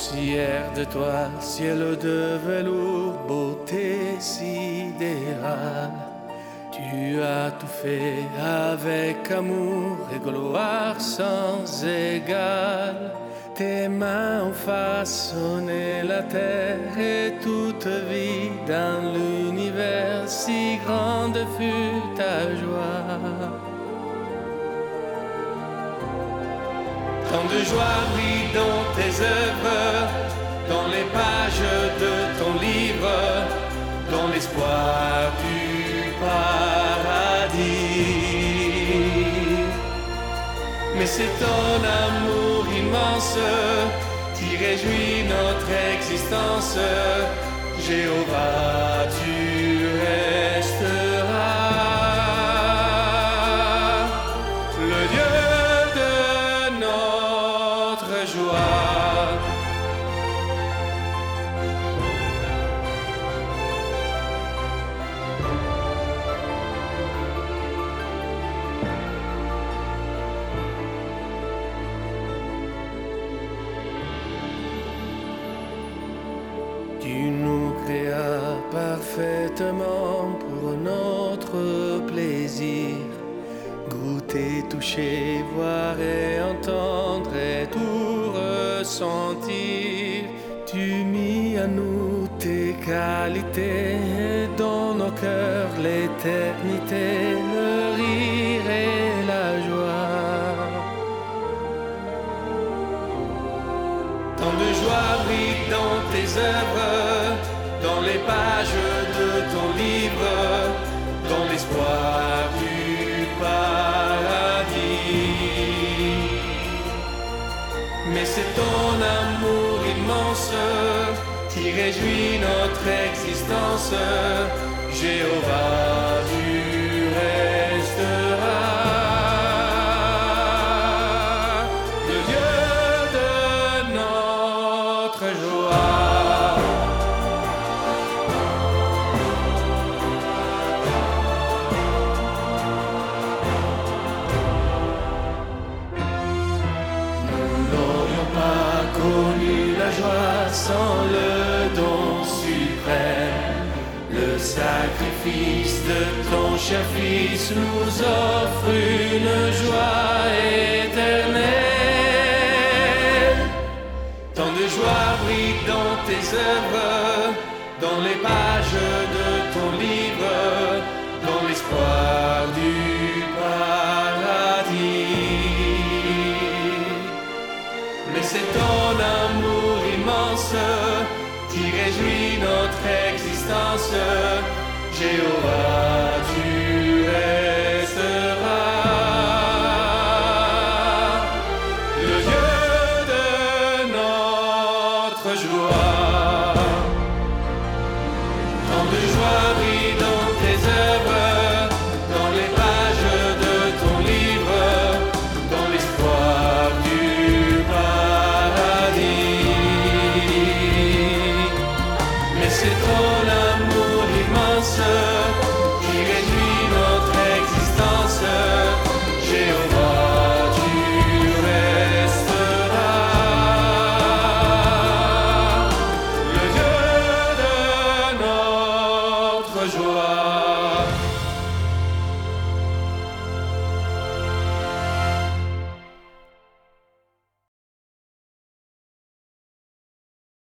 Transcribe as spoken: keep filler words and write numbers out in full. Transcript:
Poussière de toi, ciel de velours, beauté sidérale. Tu as tout fait avec amour et gloire sans égal. Tes mains ont façonné la terre et toute vie dans l'univers, si grande fut ta joie. Tant de joie brille dans tes œuvres, dans les pages de ton livre, dans l'espoir du paradis. Mais c'est ton amour immense qui réjouit notre existence. Jéhovah, tu resteras le Dieu de notre joie. Tu nous créas parfaitement pour notre plaisir. Goûter, toucher, voir et entendre et tout ressentir. Tu mis à nous tes qualités, dans nos cœurs l'éternité, le rire et la joie. Tant de joie brille dans tes œuvres, dans les pages de ton livre, dans l'espoir du paradis. Mais c'est ton amour immense qui réjouit notre existence. Jéhovah, tu resteras le Dieu de notre joie. Nous n'aurions pas connu la joie sans le don suprême. Le sacrifice de ton cher Fils nous offre une joie éternelle. Tant de joie brille dans tes œuvres, dans les pages de ton livre, dans l'espoir du paradis. Mais c'est ton amour immense qui réjouit notre existence. Jéhovah, tu resteras le Dieu de notre joie. Tant de joie brille